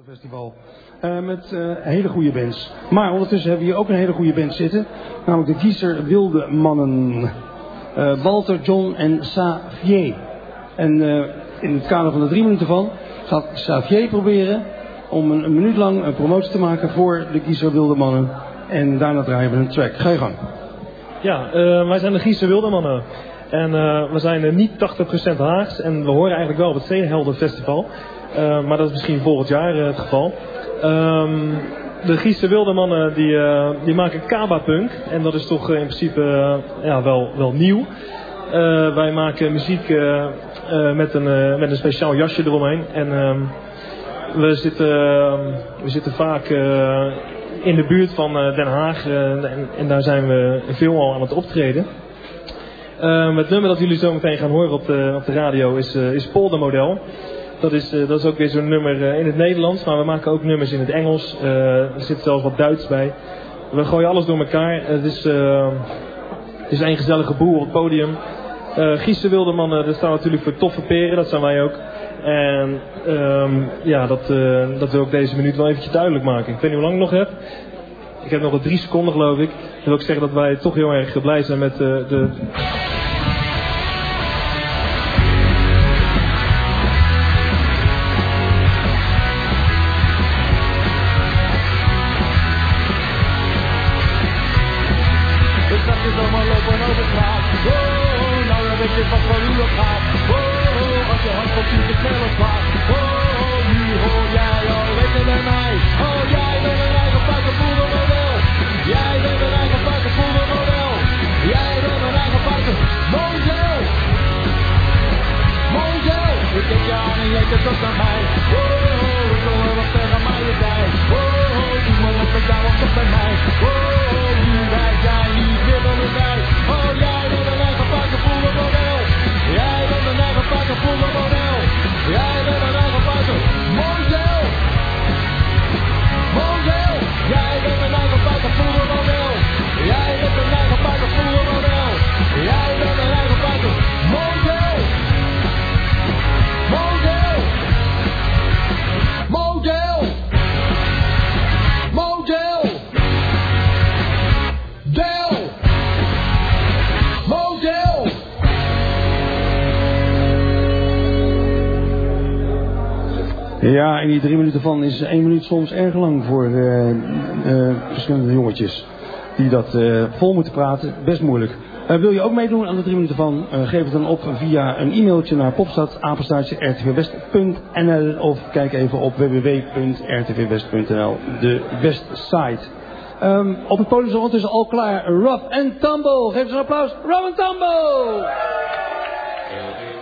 Festival. Met hele goede bands. Maar ondertussen hebben we hier ook een hele goede band zitten. Namelijk de Giezer Wilde Mannen. Walter, John en Xavier. En in het kader van de 3 minuten van gaat Xavier proberen om een minuut lang een promotie te maken voor de Giezer Wilde Mannen. En daarna draaien we een track. Ga je gang. Ja, wij zijn de Giezer Wilde Mannen. En we zijn niet 80% Haags. En we horen eigenlijk wel op het Steenhelder Festival. Maar dat is misschien volgend jaar het geval. De Giezer Wilde Mannen die maken Kaba-punk. En dat is toch in principe wel nieuw. Wij maken muziek met een speciaal jasje eromheen. En we zitten vaak in de buurt van Den Haag. En daar zijn we veel al aan het optreden. Het nummer dat jullie zo meteen gaan horen op de radio is Poldermodel. Dat is ook weer zo'n nummer in het Nederlands, maar we maken ook nummers in het Engels. Er zit zelfs wat Duits bij. We gooien alles door elkaar. Het is één gezellige boel op het podium. Giezer Wilde Mannen, dat staan natuurlijk voor toffe peren, dat zijn wij ook. En dat wil ik deze minuut wel eventjes duidelijk maken. Ik weet niet hoe lang ik nog heb. Ik heb nog 3 seconden geloof ik. Dat wil ik zeggen dat wij toch heel erg blij zijn met de... Ja, in die 3 minuten van is 1 minuut soms erg lang voor verschillende jongetjes die dat vol moeten praten. Best moeilijk. Wil je ook meedoen aan de 3 minuten van? Geef het dan op via een e-mailtje naar popstad@rtvwest.nl of kijk even op www.rtvwest.nl, de Westsite. Op het podium is ondertussen al klaar Rough and Tumble. Geef eens een applaus. Rough and Tumble!